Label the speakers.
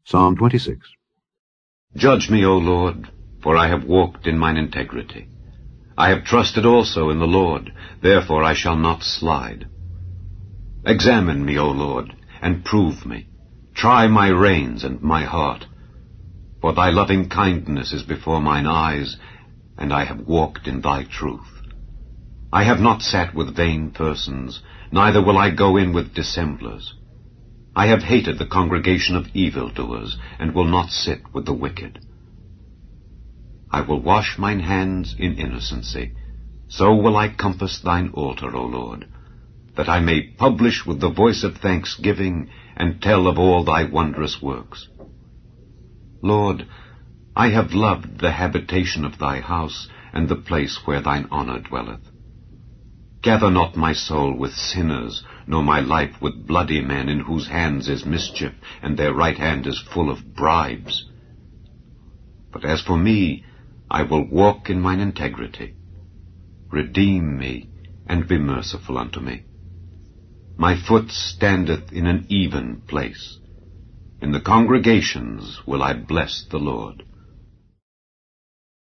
Speaker 1: Psalm 26.
Speaker 2: Judge me, O Lord, for I have walked in mine integrity. I have trusted also in the Lord, therefore I shall not slide. Examine me, O Lord, and prove me. Try my reins and my heart. For thy loving kindness is before mine eyes, and I have walked in thy truth. I have not sat with vain persons, neither will I go in with dissemblers. I have hated the congregation of evildoers, and will not sit with the wicked. I will wash mine hands in innocency. So will I compass thine altar, O Lord, that I may publish with the voice of thanksgiving, and tell of all thy wondrous works. Lord, I have loved the habitation of thy house, and the place where thine honor dwelleth. Gather not my soul with sinners, nor my life with bloody men, in whose hands is mischief, and their right hand is full of bribes. But as for me, I will walk in mine integrity. Redeem me, and be merciful unto me. My foot standeth in an even place. In the congregations will I bless the Lord.